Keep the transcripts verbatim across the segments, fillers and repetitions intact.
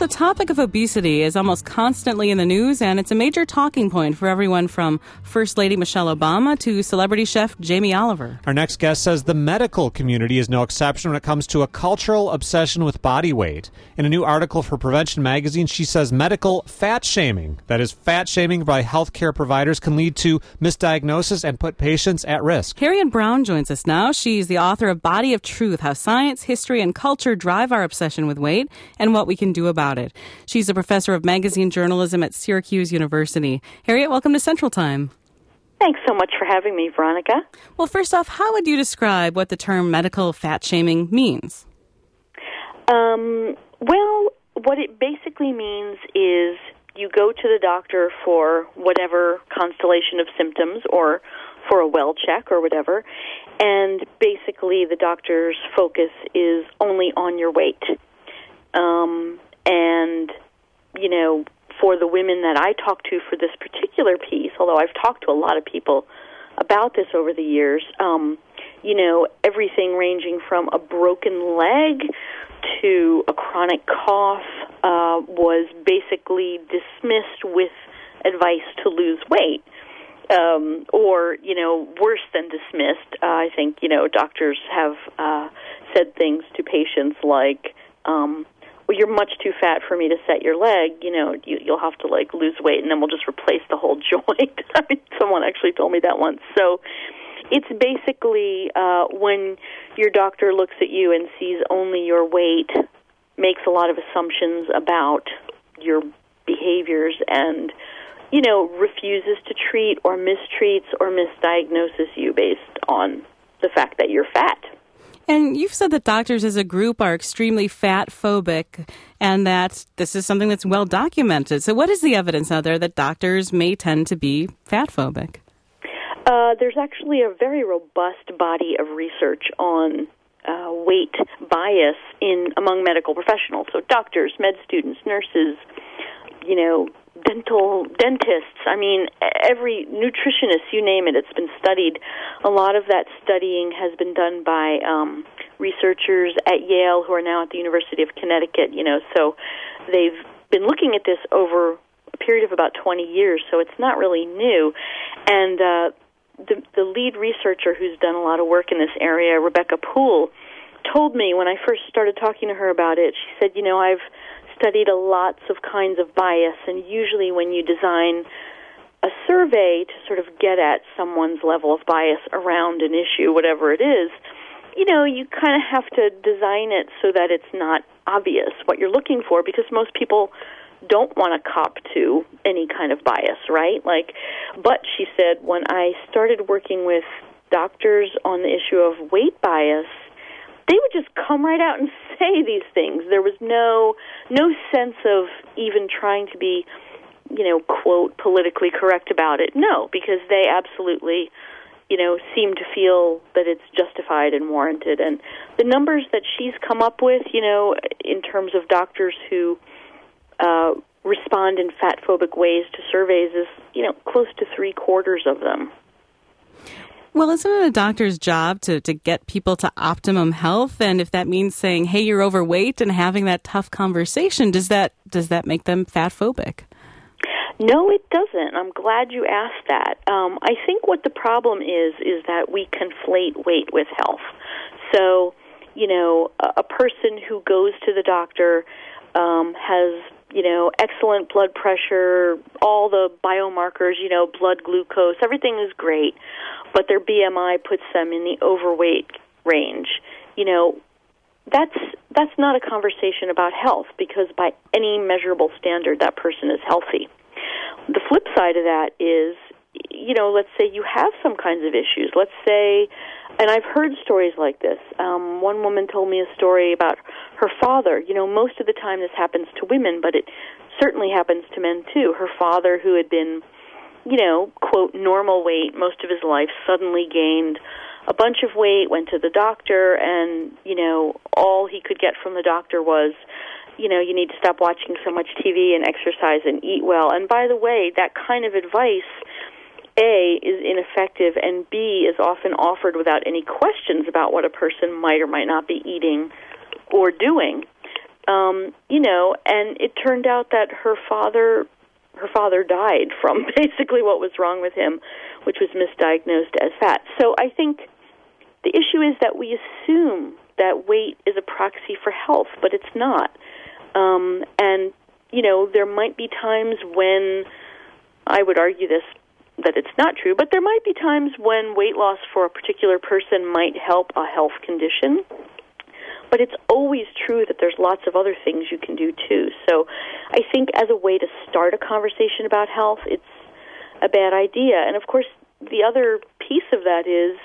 the topic of obesity is almost constantly in the news, and it's a major talking point for everyone from First Lady Michelle Obama to celebrity chef Jamie Oliver. Our next guest says the medical community is no exception when it comes to a cultural obsession with body weight. In a new article for Prevention Magazine, she says medical fat shaming, that is, fat shaming by healthcare providers, can lead to misdiagnosis and put patients at risk. Harriet Brown joins us now. She's the author of Body of Truth, How Science, History, and Culture Drive Our Obsession with Weight and What We Can Do About it. She's a professor of magazine journalism at Syracuse University. Harriet, welcome to Central Time. Thanks so much for having me, Veronica. Well, first off, how would you describe what the term medical fat shaming means? Um, well, what it basically means is you go to the doctor for whatever constellation of symptoms or for a well check or whatever, and basically the doctor's focus is only on your weight. Um, and, you know, for the women that I talk to for this particular piece, although I've talked to a lot of people about this over the years, um, you know, everything ranging from a broken leg to a chronic cough uh, was basically dismissed with advice to lose weight. Um, or, you know, worse than dismissed. Uh, I think, you know, doctors have uh, said things to patients like, um, well, you're much too fat for me to set your leg, you know, you, you'll have to, like, lose weight, and then we'll just replace the whole joint. I mean, someone actually told me that once. So it's basically uh, when your doctor looks at you and sees only your weight, makes a lot of assumptions about your behaviors and, you know, refuses to treat or mistreats or misdiagnoses you based on the fact that you're fat. And you've said that doctors as a group are extremely fat phobic and that this is something that's well documented. So what is the evidence out there that doctors may tend to be fat phobic? Uh, there's actually a very robust body of research on uh, weight bias in among medical professionals. So doctors, med students, nurses, you know, dental dentists, I mean, every nutritionist, you name it, it's been studied. A lot of that studying has been done by um, researchers at Yale who are now at the University of Connecticut, you know, so they've been looking at this over a period of about twenty years, so it's not really new. And uh, the, the lead researcher who's done a lot of work in this area, Rebecca Poole, told me when I first started talking to her about it, she said, you know, I've studied a lots of kinds of bias, and usually when you design a survey to sort of get at someone's level of bias around an issue, whatever it is, you know, you kind of have to design it so that it's not obvious what you're looking for, because most people don't want to cop to any kind of bias, right? Like, but she said, when I started working with doctors on the issue of weight bias, they would just come right out and say these things. There was no no sense of even trying to be, you know, quote, politically correct about it. No, because they absolutely, you know, seem to feel that it's justified and warranted. And the numbers that she's come up with, you know, in terms of doctors who uh, respond in fat-phobic ways to surveys is, you know, close to three-quarters of them. Well, isn't it a doctor's job to, to get people to optimum health? And if that means saying, hey, you're overweight and having that tough conversation, does that does that make them fat phobic? No, it doesn't. I'm glad you asked that. Um, I think what the problem is is that we conflate weight with health. So, you know, a, a person who goes to the doctor um, has, you know, excellent blood pressure, all the biomarkers, you know, blood glucose, everything is great, but their B M I puts them in the overweight range. You know, that's that's not a conversation about health, because by any measurable standard, that person is healthy. The flip side of that is, you know, let's say you have some kinds of issues. Let's say, and I've heard stories like this. Um, one woman told me a story about her father. You know, most of the time this happens to women, but it certainly happens to men too. Her father, who had been, you know, quote, normal weight most of his life, suddenly gained a bunch of weight, went to the doctor, and, you know, all he could get from the doctor was, you know, you need to stop watching so much T V and exercise and eat well. And by the way, that kind of advice, A, is ineffective, and B, is often offered without any questions about what a person might or might not be eating or doing. Um, you know, and it turned out that her father, her father died from basically what was wrong with him, which was misdiagnosed as fat. So I think the issue is that we assume that weight is a proxy for health, but it's not. Um, and, you know, there might be times when, I would argue this, that it's not true, but there might be times when weight loss for a particular person might help a health condition. But it's always true that there's lots of other things you can do, too. So I think as a way to start a conversation about health, it's a bad idea. And, of course, the other piece of that is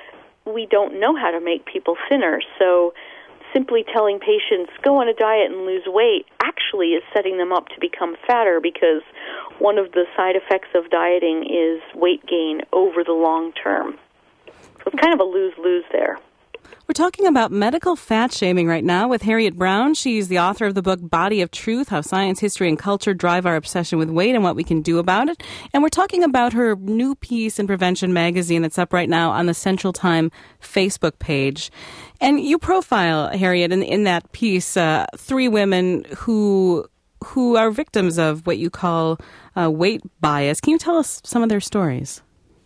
we don't know how to make people thinner. So simply telling patients, go on a diet and lose weight, actually is setting them up to become fatter, because one of the side effects of dieting is weight gain over the long term. So it's kind of a lose-lose there. We're talking about medical fat shaming right now with Harriet Brown. She's the author of the book Body of Truth, How Science, History, and Culture Drive Our Obsession with Weight and What We Can Do About It. And we're talking about her new piece in Prevention Magazine that's up right now on the Central Time Facebook page. And you profile, Harriet, in, in that piece, uh, three women who who are victims of what you call uh, weight bias. Can you tell us some of their stories?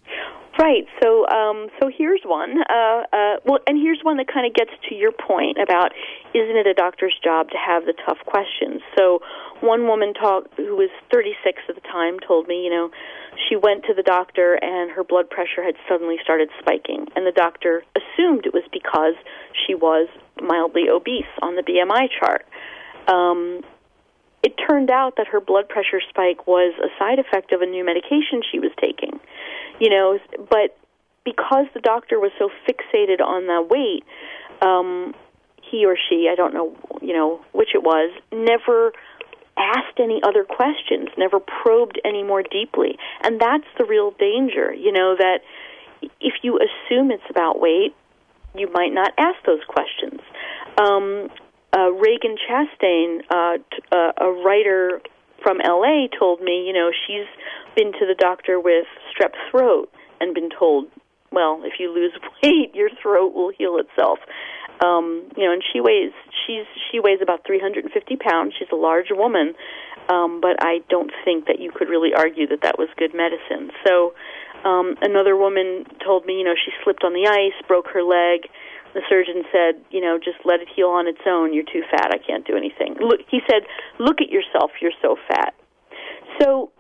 Right. So, um, so here's one. Uh, uh, well, and here's one that kind of gets to your point about, isn't it a doctor's job to have the tough questions? So, one woman talked, who was thirty-six at the time, told me, you know, she went to the doctor and her blood pressure had suddenly started spiking, and the doctor assumed it was because she was mildly obese on the B M I chart. Um, it turned out that her blood pressure spike was a side effect of a new medication she was taking. You know, but because the doctor was so fixated on the weight, um, he or she, I don't know, you know, which it was, never asked any other questions, never probed any more deeply. And that's the real danger, you know, that if you assume it's about weight, you might not ask those questions. Um, uh, Reagan Chastain, uh, t- uh, a writer from L A, told me, you know, she's been to the doctor with strep throat and been told, well, if you lose weight, your throat will heal itself. Um, you know, and she weighs she's she weighs about three hundred fifty pounds. She's a large woman, um, but I don't think that you could really argue that that was good medicine. So um, another woman told me, you know, she slipped on the ice, broke her leg. The surgeon said, you know, just let it heal on its own. You're too fat. I can't do anything. Look, he said, look at yourself. You're so fat. So,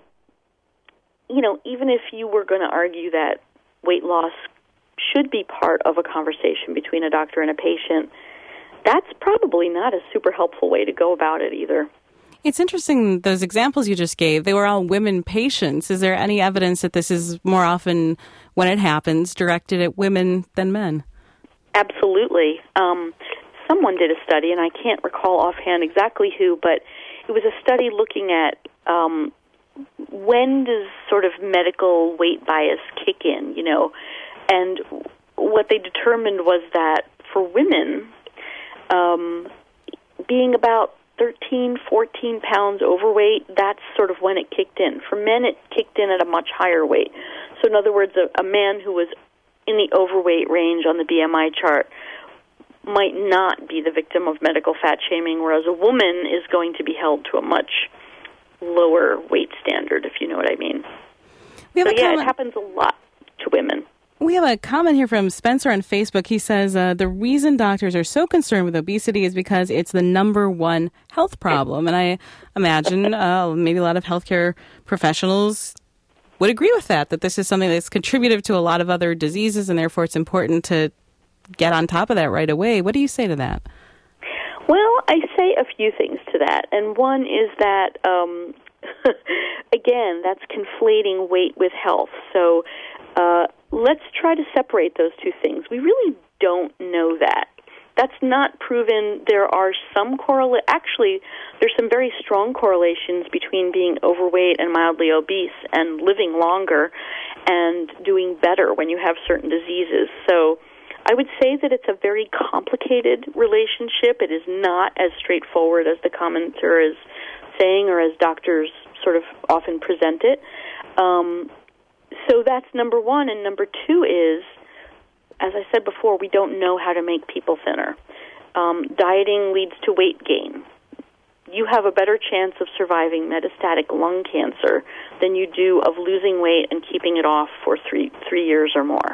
you know, even if you were going to argue that weight loss should be part of a conversation between a doctor and a patient, that's probably not a super helpful way to go about it either. It's interesting, those examples you just gave, they were all women patients. Is there any evidence that this is more often, when it happens, directed at women than men? Absolutely. Um, someone did a study, and I can't recall offhand exactly who, but it was a study looking at um, when does sort of medical weight bias kick in, you know, and what they determined was that for women, um, being about thirteen, fourteen pounds overweight, that's sort of when it kicked in. For men, it kicked in at a much higher weight. So in other words, a, a man who was in the overweight range on the B M I chart might not be the victim of medical fat shaming, whereas a woman is going to be held to a much lower weight standard, if you know what I mean. We have so, a yeah, comment. It happens a lot to women. We have a comment here from Spencer on Facebook. He says, uh, the reason doctors are so concerned with obesity is because it's the number one health problem. And I imagine uh, maybe a lot of healthcare professionals would agree with that, that this is something that's contributive to a lot of other diseases, and therefore it's important to get on top of that right away. What do you say to that? Well, I say a few things to that. And one is that, um, again, that's conflating weight with health. So uh, let's try to separate those two things. We really don't know that. That's not proven. There are some correla- actually, there's some very strong correlations between being overweight and mildly obese and living longer and doing better when you have certain diseases. So I would say that it's a very complicated relationship. It is not as straightforward as the commenter is saying or as doctors sort of often present it. Um, so that's number one. And number two is, as I said before, we don't know how to make people thinner. Um, dieting leads to weight gain. you have a better chance of surviving metastatic lung cancer than you do of losing weight and keeping it off for three three years or more.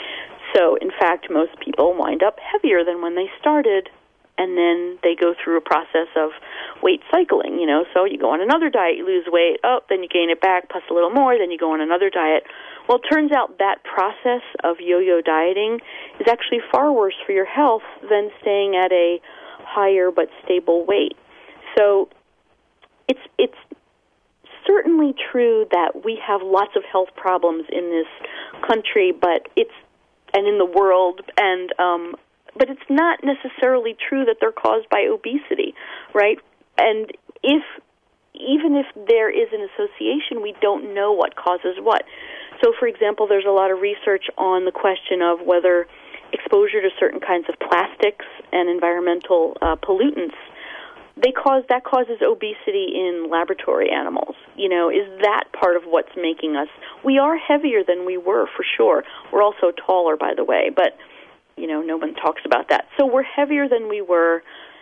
So, in fact, most people wind up heavier than when they started, and then they go through a process of weight cycling, you know. So you go on another diet, you lose weight, oh, then you gain it back, plus a little more, then you go on another diet. Well, it turns out that process of yo-yo dieting is actually far worse for your health than staying at a higher but stable weight. So it's it's certainly true that we have lots of health problems in this country, but it's and in the world, and um, but it's not necessarily true that they're caused by obesity, right? And if even if there is an association, we don't know what causes what. So, for example, there's a lot of research on the question of whether exposure to certain kinds of plastics and environmental uh, pollutants, they cause that causes obesity in laboratory animals. You know, is that part of what's making us? We are heavier than we were, for sure. We're also taller, by the way, but, you know, no one talks about that. So we're heavier than we were.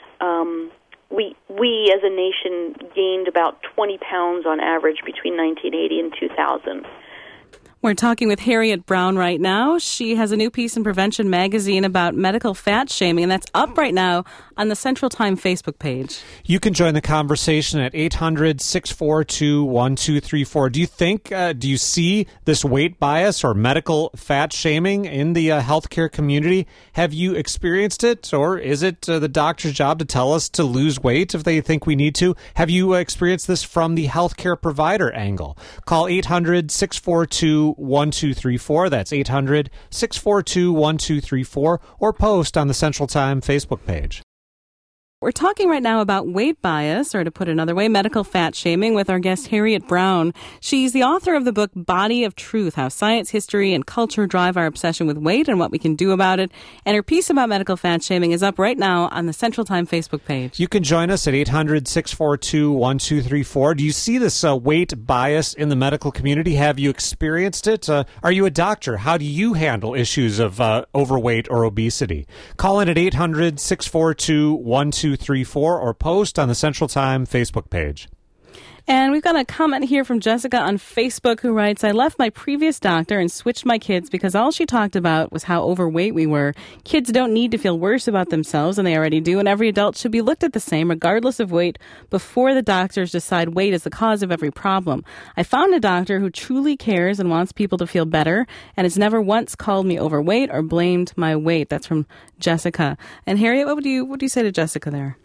Um, we, we, as a nation, gained about twenty pounds on average between nineteen eighty and two thousand. We're talking with Harriet Brown right now. She has a new piece in Prevention Magazine about medical fat shaming, and that's up right now on the Central Time Facebook page. You can join the conversation at eight hundred, six four two, one two three four. Do you think, uh, do you see this weight bias or medical fat shaming in the uh, healthcare community? Have you experienced it, or is it uh, the doctor's job to tell us to lose weight if they think we need to? Have you uh, experienced this from the healthcare provider angle? Call eight hundred, six four two, one two three four. That's eight hundred, six four two, one two three four, or post on the Central Time Facebook page. We're talking right now about weight bias, or to put another way, medical fat shaming, with our guest Harriet Brown. She's the author of the book Body of Truth, How Science, History, and Culture Drive Our Obsession with Weight and What We Can Do About It. And her piece about medical fat shaming is up right now on the Central Time Facebook page. You can join us at eight hundred, six four two, one two three four. Do you see this uh, weight bias in the medical community? Have you experienced it? Uh, are you a doctor? How do you handle issues of uh, overweight or obesity? Call in at eight hundred, six four two, one two three four or post on the Central Time Facebook page. And we've got a comment here from Jessica on Facebook who writes, I left my previous doctor and switched my kids because all she talked about was how overweight we were. Kids don't need to feel worse about themselves than they already do, and every adult should be looked at the same regardless of weight before the doctors decide weight is the cause of every problem. I found a doctor who truly cares and wants people to feel better and has never once called me overweight or blamed my weight. That's from Jessica. And Harriet, what would you what do you say to Jessica there?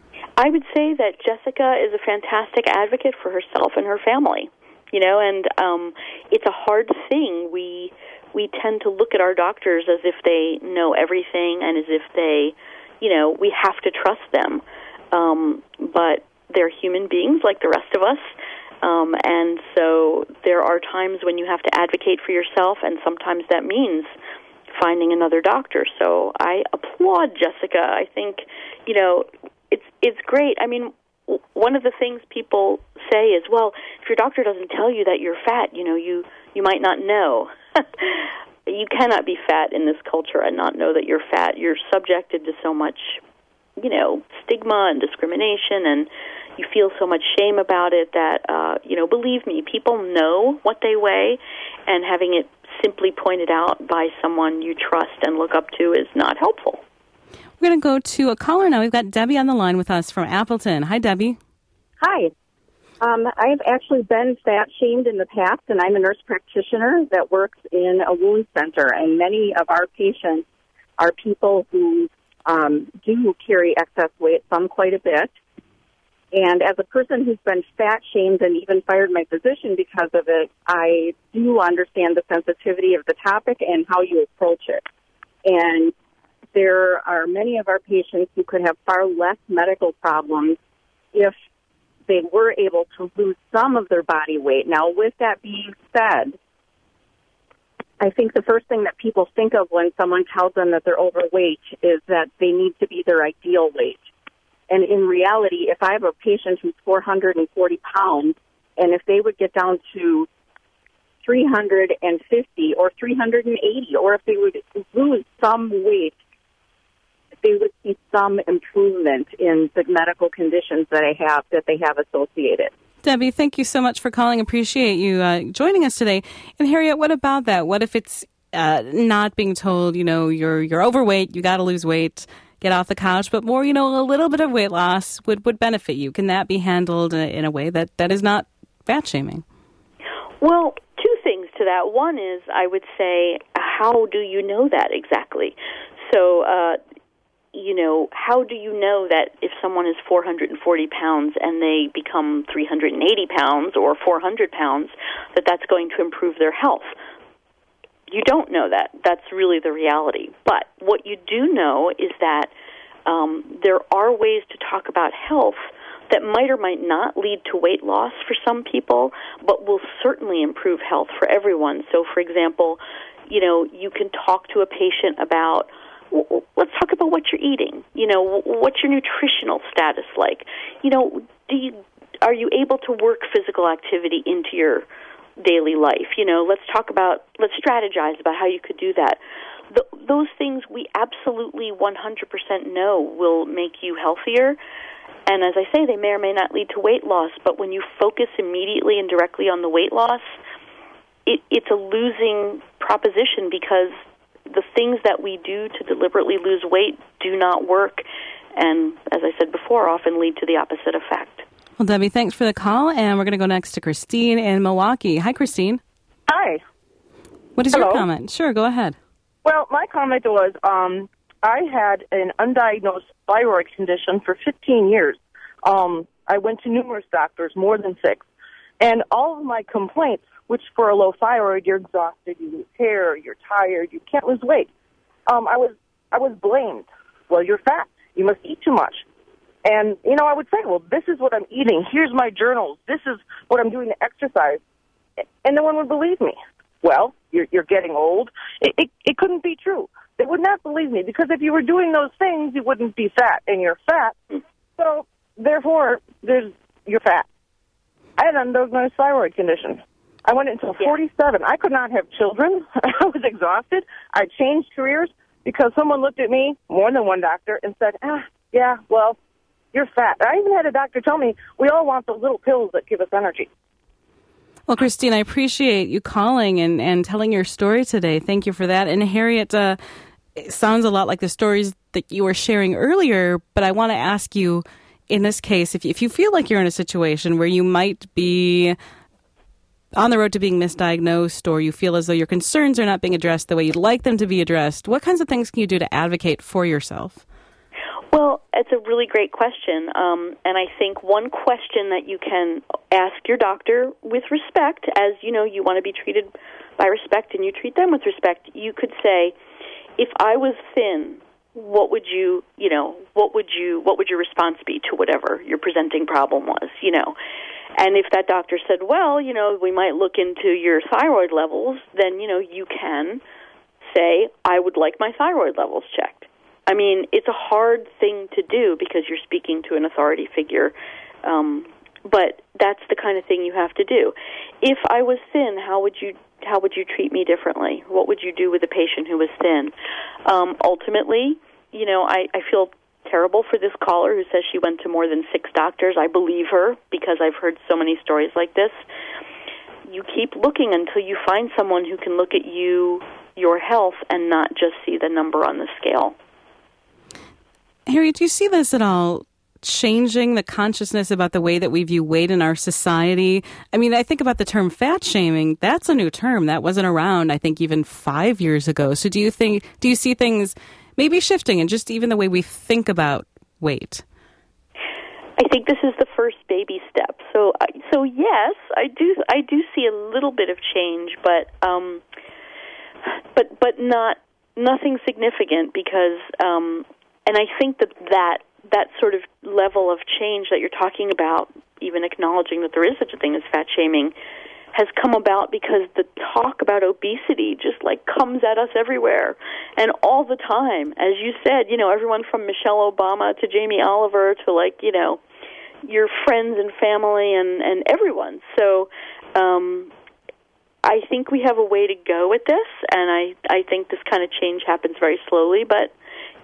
I would say that Jessica is a fantastic advocate for herself and her family, you know, and um, it's a hard thing. We we tend to look at our doctors as if they know everything and as if they, you know, we have to trust them. Um, but they're human beings like the rest of us, um, and so there are times when you have to advocate for yourself, and sometimes that means finding another doctor. So I applaud Jessica. I think, you know, It's it's great. I mean, w- one of the things people say is, well, if your doctor doesn't tell you that you're fat, you know, you, you might not know. You cannot be fat in this culture and not know that you're fat. You're subjected to so much, you know, stigma and discrimination, and you feel so much shame about it that, uh, you know, believe me, people know what they weigh, and having it simply pointed out by someone you trust and look up to is not helpful. We're going to go to a caller now. We've got Debbie on the line with us from Appleton. Hi, Debbie. Hi. Um, I've actually been fat-shamed in the past, and I'm a nurse practitioner that works in a wound center, and many of our patients are people who um, do carry excess weight, some quite a bit. And as a person who's been fat-shamed and even fired my physician because of it, I do understand the sensitivity of the topic and how you approach it. And there are many of our patients who could have far less medical problems if they were able to lose some of their body weight. Now, with that being said, I think the first thing that people think of when someone tells them that they're overweight is that they need to be their ideal weight. And in reality, if I have a patient who's four hundred forty pounds, and if they would get down to three hundred fifty or three hundred eighty, or if they would lose some weight they would see some improvement in the medical conditions that I have, that they have associated. Debbie, thank you so much for calling. Appreciate you uh, joining us today. And Harriet, what about that? What if it's uh, not being told, you know, you're you're overweight, you got to lose weight, get off the couch, but more, you know, a little bit of weight loss would, would benefit you? Can that be handled in a way that, that is not fat shaming? Well, two things to that. One is, I would say, how do you know that exactly? So, uh, you know, how do you know that if someone is four hundred forty pounds and they become three hundred eighty pounds or four hundred pounds, that that's going to improve their health? You don't know that. That's really the reality. But what you do know is that um, there are ways to talk about health that might or might not lead to weight loss for some people, but will certainly improve health for everyone. So, for example, you know, you can talk to a patient about, well, let's talk about what you're eating. You know, what's your nutritional status like? You know, do you, are you able to work physical activity into your daily life? You know, let's talk about, let's strategize about how you could do that. Th- those things we absolutely one hundred percent know will make you healthier. And as I say, they may or may not lead to weight loss, but when you focus immediately and directly on the weight loss, it, it's a losing proposition, because the things that we do to deliberately lose weight do not work, and as I said before, often lead to the opposite effect. Well, Debbie, thanks for the call, and we're going to go next to Christine in Milwaukee. Hi, Christine. Hi. What is Hello? your comment? Sure, go ahead. Well, my comment was, um, I had an undiagnosed thyroid condition for fifteen years. Um, I went to numerous doctors, more than six, and all of my complaints, which for a low thyroid, you're exhausted, you lose hair, you're tired, you can't lose weight. Um, I was I was blamed. Well, you're fat. You must eat too much. And, you know, I would say, well, this is what I'm eating. Here's my journals. This is what I'm doing to exercise. And no one would believe me. Well, you're, you're getting old. It, it, it couldn't be true. They would not believe me, because if you were doing those things, you wouldn't be fat, and you're fat. So, therefore, there's you're fat. I had an undiagnosed thyroid condition. I went until forty-seven. I could not have children. I was exhausted. I changed careers because someone looked at me, more than one doctor, and said, ah, yeah, well, you're fat. I even had a doctor tell me, we all want those little pills that give us energy. Well, Christine, I appreciate you calling and, and telling your story today. Thank you for that. And Harriet, uh, it sounds a lot like the stories that you were sharing earlier, but I want to ask you, in this case, if, if you feel like you're in a situation where you might be on the road to being misdiagnosed, or you feel as though your concerns are not being addressed the way you'd like them to be addressed, what kinds of things can you do to advocate for yourself? Well, it's a really great question, um, and I think one question that you can ask your doctor with respect, as you know, you want to be treated by respect and you treat them with respect, you could say, if I was thin, what would you, you know, what would you, what would your response be to whatever your presenting problem was, you know? And if that doctor said, well, you know, we might look into your thyroid levels, then, you know, you can say, I would like my thyroid levels checked. I mean, it's a hard thing to do because you're speaking to an authority figure, um, but that's the kind of thing you have to do. If I was thin, how would you how would you treat me differently? What would you do with a patient who was thin? Um, ultimately, you know, I, I feel terrible for this caller who says she went to more than six doctors. I believe her because I've heard so many stories like this. You keep looking until you find someone who can look at you, your health, and not just see the number on the scale. Harriet, do you see this at all changing the consciousness about the way that we view weight in our society? I mean, I think about the term fat shaming. That's a new term. That wasn't around, I think, even five years ago. So do you think, do you see things maybe shifting and just even the way we think about weight? I think this is the first baby step. So, so yes, I do. I do see a little bit of change, but, um, but, but not nothing significant because, um, and I think that that that sort of level of change that you're talking about, even acknowledging that there is such a thing as fat shaming, has come about because the talk about obesity just like comes at us everywhere and all the time. As you said, you know, everyone from Michelle Obama to Jamie Oliver to like, you know, your friends and family and, and everyone. So um, I think we have a way to go with this, and I, I think this kind of change happens very slowly, but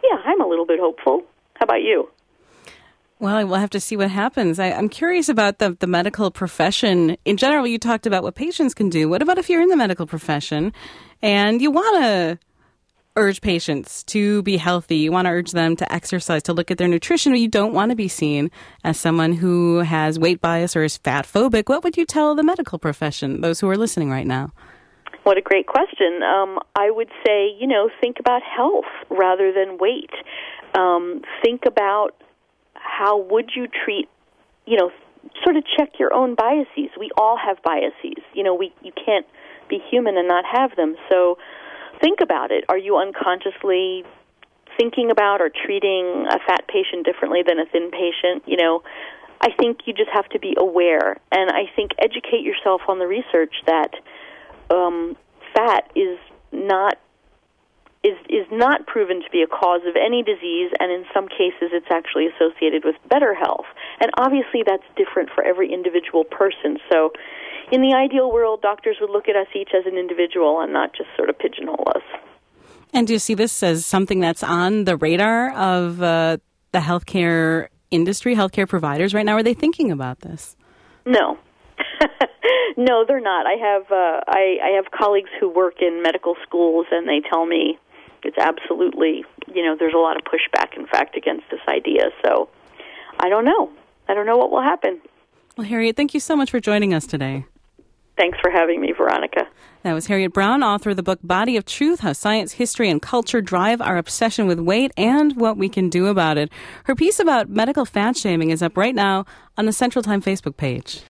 yeah, I'm a little bit hopeful. How about you? Well, we'll have to see what happens. I, I'm curious about the, the medical profession. In general, you talked about what patients can do. What about if you're in the medical profession and you want to urge patients to be healthy? You want to urge them to exercise, to look at their nutrition, but you don't want to be seen as someone who has weight bias or is fat phobic. What would you tell the medical profession, those who are listening right now? What a great question. Um, I would say, you know, think about health rather than weight. Um, think about how would you treat, you know, sort of check your own biases. We all have biases. You know, we you can't be human and not have them. So think about it. Are you unconsciously thinking about or treating a fat patient differently than a thin patient? You know, I think you just have to be aware. And I think educate yourself on the research that um, fat is not is is not proven to be a cause of any disease, and in some cases it's actually associated with better health. And obviously that's different for every individual person. So in the ideal world, doctors would look at us each as an individual and not just sort of pigeonhole us. And do you see this as something that's on the radar of uh, the healthcare industry, healthcare providers right now? Are they thinking about this? No. No, they're not. I have uh, I, I have colleagues who work in medical schools, and they tell me it's absolutely, you know, there's a lot of pushback, in fact, against this idea. So I don't know. I don't know what will happen. Well, Harriet, thank you so much for joining us today. Thanks for having me, Veronica. That was Harriet Brown, author of the book Body of Truth, How Science, History, and Culture Drive Our Obsession with Weight and What We Can Do About It. Her piece about medical fat shaming is up right now on the Central Time Facebook page.